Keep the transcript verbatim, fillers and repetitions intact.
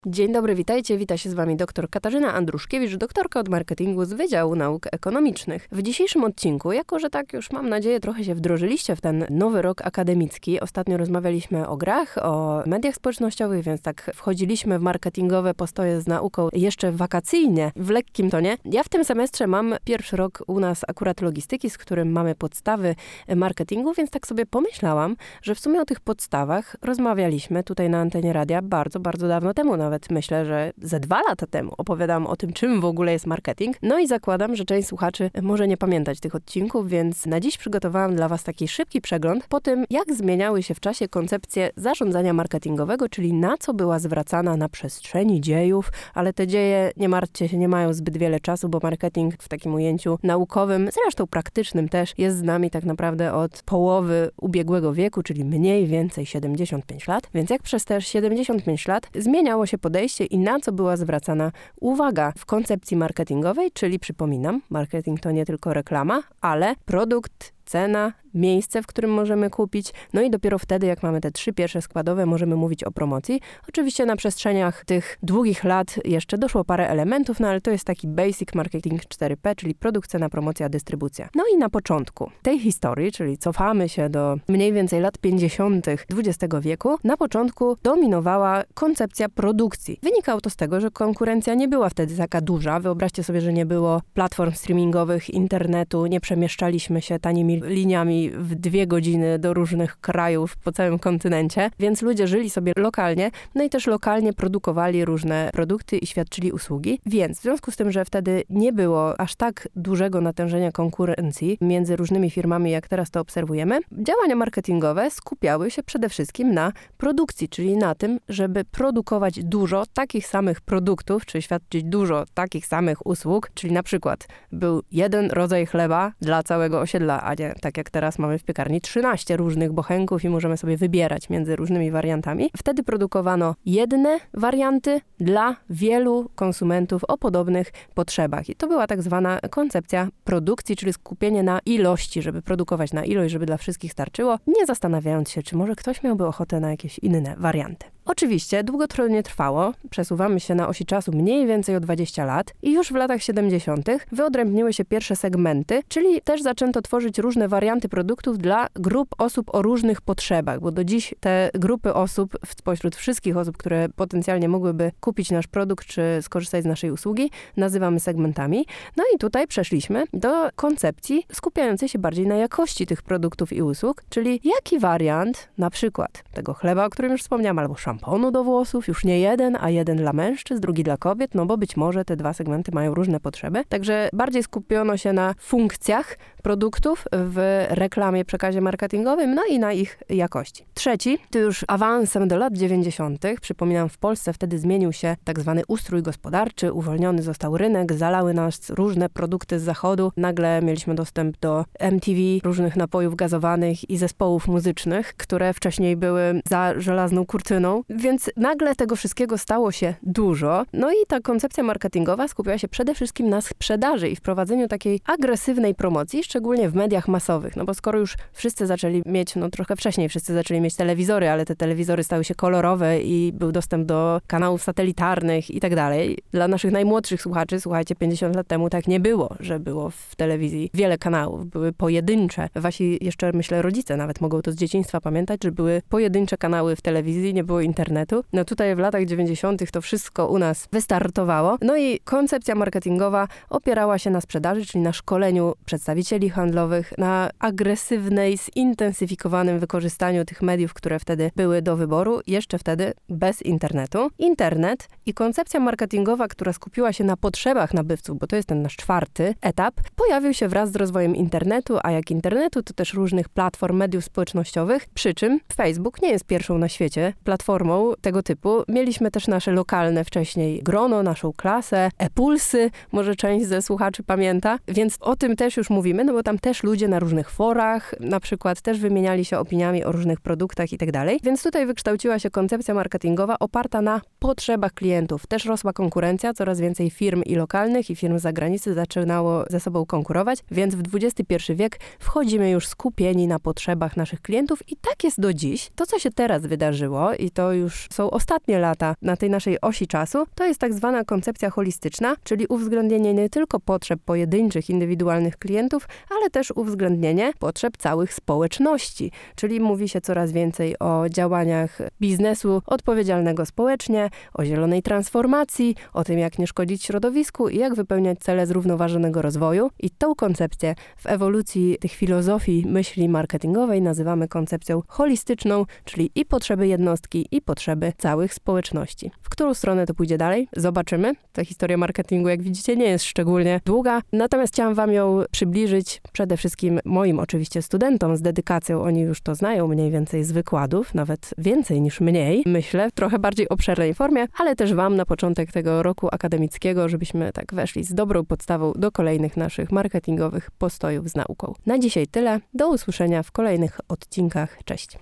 Dzień dobry, witajcie. Wita się z wami dr Katarzyna Andruszkiewicz, doktorka od marketingu z Wydziału Nauk Ekonomicznych. W dzisiejszym odcinku, jako że tak już mam nadzieję trochę się wdrożyliście w ten nowy rok akademicki, ostatnio rozmawialiśmy o grach, o mediach społecznościowych, więc tak wchodziliśmy w marketingowe postoje z nauką jeszcze wakacyjnie, w lekkim tonie. Ja w tym semestrze mam pierwszy rok u nas akurat logistyki, z którym mamy podstawy marketingu, więc tak sobie pomyślałam, że w sumie o tych podstawach rozmawialiśmy tutaj na antenie radia bardzo, bardzo dawno temu, nawet myślę, że ze dwa lata temu opowiadam o tym, czym w ogóle jest marketing. No i zakładam, że część słuchaczy może nie pamiętać tych odcinków, więc na dziś przygotowałam dla was taki szybki przegląd po tym, jak zmieniały się w czasie koncepcje zarządzania marketingowego, czyli na co była zwracana na przestrzeni dziejów, ale te dzieje, nie martwcie się, nie mają zbyt wiele czasu, bo marketing w takim ujęciu naukowym, zresztą praktycznym też, jest z nami tak naprawdę od połowy ubiegłego wieku, czyli mniej więcej siedemdziesiąt pięć lat, więc jak przez te siedemdziesiąt pięć lat zmieniało się podejście i na co była zwracana uwaga w koncepcji marketingowej, czyli przypominam, marketing to nie tylko reklama, ale produkt, cena, miejsce, w którym możemy kupić. No i dopiero wtedy, jak mamy te trzy pierwsze składowe, możemy mówić o promocji. Oczywiście na przestrzeniach tych długich lat jeszcze doszło parę elementów, no ale to jest taki basic marketing cztery P, czyli produkt, cena, promocja, dystrybucja. No i na początku tej historii, czyli cofamy się do mniej więcej lat pięćdziesiątych dwudziestego wieku, na początku dominowała koncepcja produkcji. Wynikało to z tego, że konkurencja nie była wtedy taka duża. Wyobraźcie sobie, że nie było platform streamingowych, internetu, nie przemieszczaliśmy się tanimi liniami w dwie godziny do różnych krajów po całym kontynencie, więc ludzie żyli sobie lokalnie, no i też lokalnie produkowali różne produkty i świadczyli usługi. Więc w związku z tym, że wtedy nie było aż tak dużego natężenia konkurencji między różnymi firmami, jak teraz to obserwujemy, działania marketingowe skupiały się przede wszystkim na produkcji, czyli na tym, żeby produkować dużo takich samych produktów, czy świadczyć dużo takich samych usług, czyli na przykład był jeden rodzaj chleba dla całego osiedla, a nie tak jak teraz mamy w piekarni trzynaście różnych bochenków i możemy sobie wybierać między różnymi wariantami. Wtedy produkowano jedne warianty dla wielu konsumentów o podobnych potrzebach. I to była tak zwana koncepcja produkcji, czyli skupienie na ilości, żeby produkować na ilość, żeby dla wszystkich starczyło, nie zastanawiając się, czy może ktoś miałby ochotę na jakieś inne warianty. Oczywiście długo to nie trwało, przesuwamy się na osi czasu mniej więcej o dwadzieścia lat i już w latach siedemdziesiątych wyodrębniły się pierwsze segmenty, czyli też zaczęto tworzyć różne warianty produktów dla grup osób o różnych potrzebach, bo do dziś te grupy osób, spośród wszystkich osób, które potencjalnie mogłyby kupić nasz produkt czy skorzystać z naszej usługi, nazywamy segmentami. No i tutaj przeszliśmy do koncepcji skupiającej się bardziej na jakości tych produktów i usług, czyli jaki wariant, na przykład tego chleba, o którym już wspomniałam, albo szamponu do włosów, już nie jeden, a jeden dla mężczyzn, drugi dla kobiet, no bo być może te dwa segmenty mają różne potrzeby. Także bardziej skupiono się na funkcjach produktów w reklamie, przekazie marketingowym, no i na ich jakości. Trzeci, to już awansem do lat dziewięćdziesiątych. Przypominam, w Polsce wtedy zmienił się tak zwany ustrój gospodarczy, uwolniony został rynek, zalały nas różne produkty z zachodu. Nagle mieliśmy dostęp do M T V, różnych napojów gazowanych i zespołów muzycznych, które wcześniej były za żelazną kurtyną, więc nagle tego wszystkiego stało się dużo. No i ta koncepcja marketingowa skupiała się przede wszystkim na sprzedaży i wprowadzeniu takiej agresywnej promocji, szczególnie w mediach masowych, no bo skoro już wszyscy zaczęli mieć, no trochę wcześniej wszyscy zaczęli mieć telewizory, ale te telewizory stały się kolorowe i był dostęp do kanałów satelitarnych i tak dalej. Dla naszych najmłodszych słuchaczy, słuchajcie, pięćdziesiąt lat temu tak nie było, że było w telewizji wiele kanałów, były pojedyncze. Wasi jeszcze, myślę, rodzice nawet mogą to z dzieciństwa pamiętać, że były pojedyncze kanały w telewizji, nie było internetu. No tutaj w latach dziewięćdziesiątych to wszystko u nas wystartowało. No i koncepcja marketingowa opierała się na sprzedaży, czyli na szkoleniu przedstawicieli handlowych, na agresywnej, zintensyfikowanym wykorzystaniu tych mediów, które wtedy były do wyboru, jeszcze wtedy bez internetu. Internet i koncepcja marketingowa, która skupiła się na potrzebach nabywców, bo to jest ten nasz czwarty etap, pojawił się wraz z rozwojem internetu, a jak internetu, to też różnych platform mediów społecznościowych, przy czym Facebook nie jest pierwszą na świecie platformą tego typu. Mieliśmy też nasze lokalne wcześniej grono, naszą klasę, e-pulsy, może część ze słuchaczy pamięta, więc o tym też już mówimy, no bo tam też ludzie na różnych forach, na przykład też wymieniali się opiniami o różnych produktach i tak dalej. Więc tutaj wykształciła się koncepcja marketingowa oparta na potrzebach klientów. Też rosła konkurencja, coraz więcej firm i lokalnych, i firm z zagranicy zaczynało ze sobą konkurować, więc w dwudziesty pierwszy wiek wchodzimy już skupieni na potrzebach naszych klientów i tak jest do dziś. To, co się teraz wydarzyło i to to już są ostatnie lata na tej naszej osi czasu, to jest tak zwana koncepcja holistyczna, czyli uwzględnienie nie tylko potrzeb pojedynczych, indywidualnych klientów, ale też uwzględnienie potrzeb całych społeczności. Czyli mówi się coraz więcej o działaniach biznesu odpowiedzialnego społecznie, o zielonej transformacji, o tym, jak nie szkodzić środowisku i jak wypełniać cele zrównoważonego rozwoju. I tą koncepcję w ewolucji tych filozofii myśli marketingowej nazywamy koncepcją holistyczną, czyli i potrzeby jednostki, i potrzeby całych społeczności. W którą stronę to pójdzie dalej? Zobaczymy. Ta historia marketingu, jak widzicie, nie jest szczególnie długa, natomiast chciałam wam ją przybliżyć przede wszystkim moim oczywiście studentom z dedykacją. Oni już to znają mniej więcej z wykładów, nawet więcej niż mniej, myślę, w trochę bardziej obszernej formie, ale też wam na początek tego roku akademickiego, żebyśmy tak weszli z dobrą podstawą do kolejnych naszych marketingowych postojów z nauką. Na dzisiaj tyle. Do usłyszenia w kolejnych odcinkach. Cześć!